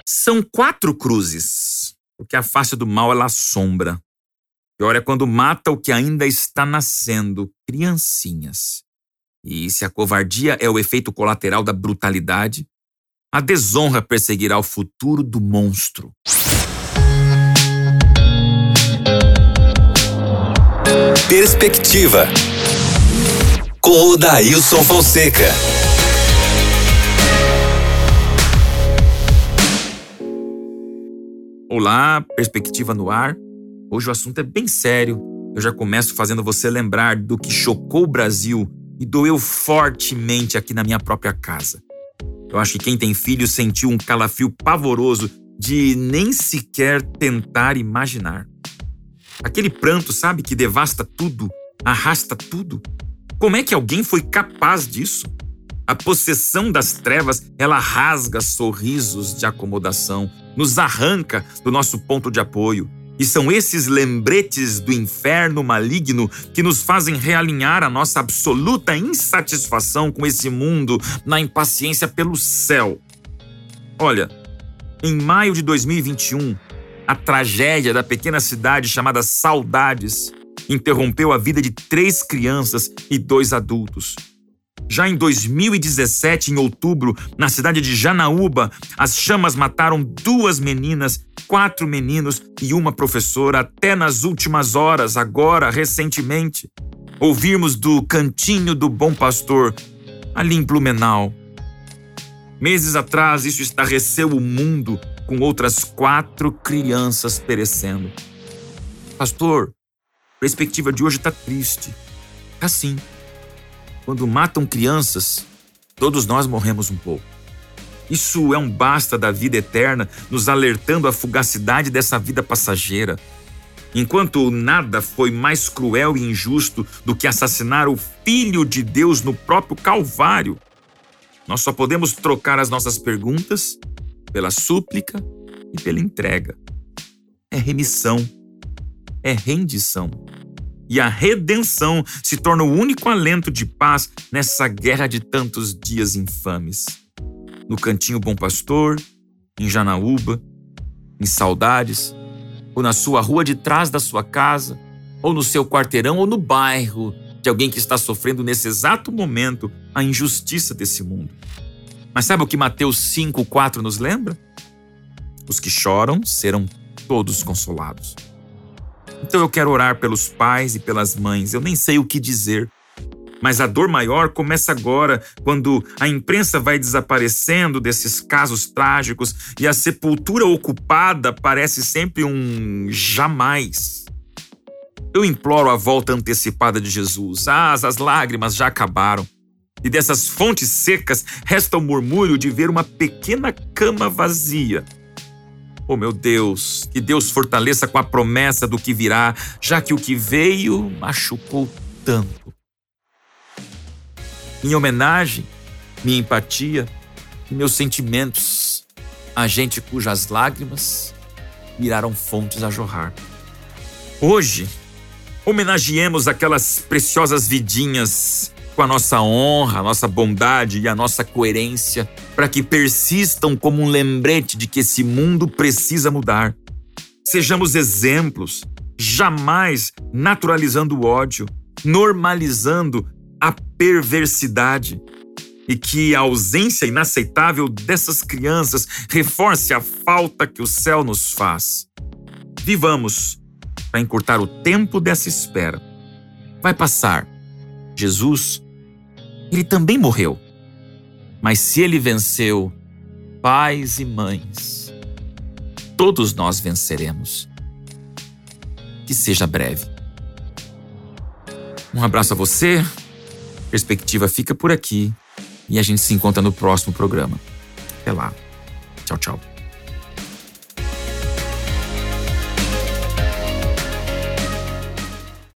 São 4 cruzes, porque a face do mal ela assombra. Pior é quando mata o que ainda está nascendo, criancinhas. E se a covardia é o efeito colateral da brutalidade, a desonra perseguirá o futuro do monstro. Perspectiva, com o Dailson Fonseca. Olá, Perspectiva no ar. Hoje o assunto é bem sério. Eu já começo fazendo você lembrar do que chocou o Brasil e doeu fortemente aqui na minha própria casa. Eu acho que quem tem filho sentiu um calafrio pavoroso de nem sequer tentar imaginar. Aquele pranto, sabe, que devasta tudo, arrasta tudo. Como é que alguém foi capaz disso? A possessão das trevas, ela rasga sorrisos de acomodação, nos arranca do nosso ponto de apoio. E são esses lembretes do inferno maligno que nos fazem realinhar a nossa absoluta insatisfação com esse mundo na impaciência pelo céu. Olha, em maio de 2021, a tragédia da pequena cidade chamada Saudades interrompeu a vida de 3 crianças e 2 adultos. Já em 2017, em outubro, na cidade de Janaúba, as chamas mataram 2 meninas, 4 meninos e uma professora até nas últimas horas, agora, recentemente. Ouvirmos do Cantinho do Bom Pastor, ali em Blumenau. Meses atrás, isso estarreceu o mundo com outras 4 crianças perecendo. Pastor, a perspectiva de hoje está triste. Tá sim. Quando matam crianças, todos nós morremos um pouco. Isso é um basta da vida eterna, nos alertando à fugacidade dessa vida passageira. Enquanto nada foi mais cruel e injusto do que assassinar o Filho de Deus no próprio Calvário, nós só podemos trocar as nossas perguntas pela súplica e pela entrega. É remissão, é rendição. E a redenção se torna o único alento de paz nessa guerra de tantos dias infames. No Cantinho Bom Pastor, em Janaúba, em Saudades, ou na sua rua de trás da sua casa, ou no seu quarteirão, ou no bairro de alguém que está sofrendo nesse exato momento a injustiça desse mundo. Mas sabe o que Mateus 5:4 nos lembra? Os que choram serão todos consolados. Então eu quero orar pelos pais e pelas mães. Eu nem sei o que dizer. Mas a dor maior começa agora, quando a imprensa vai desaparecendo desses casos trágicos e a sepultura ocupada parece sempre um jamais. Eu imploro a volta antecipada de Jesus. As lágrimas já acabaram. E dessas fontes secas resta o murmúrio de ver uma pequena cama vazia. Oh, meu Deus, que Deus fortaleça com a promessa do que virá, já que o que veio machucou tanto. Minha homenagem, minha empatia e meus sentimentos a gente cujas lágrimas viraram fontes a jorrar. Hoje, homenageemos aquelas preciosas vidinhas com a nossa honra, a nossa bondade e a nossa coerência, para que persistam como um lembrete de que esse mundo precisa mudar. Sejamos exemplos, jamais naturalizando o ódio, normalizando a perversidade, e que a ausência inaceitável dessas crianças reforce a falta que o céu nos faz. Vivamos para encurtar o tempo dessa espera. Vai passar. Jesus, ele também morreu. Mas se ele venceu, pais e mães, todos nós venceremos. Que seja breve. Um abraço a você. Perspectiva fica por aqui e a gente se encontra no próximo programa. Até lá. Tchau, tchau.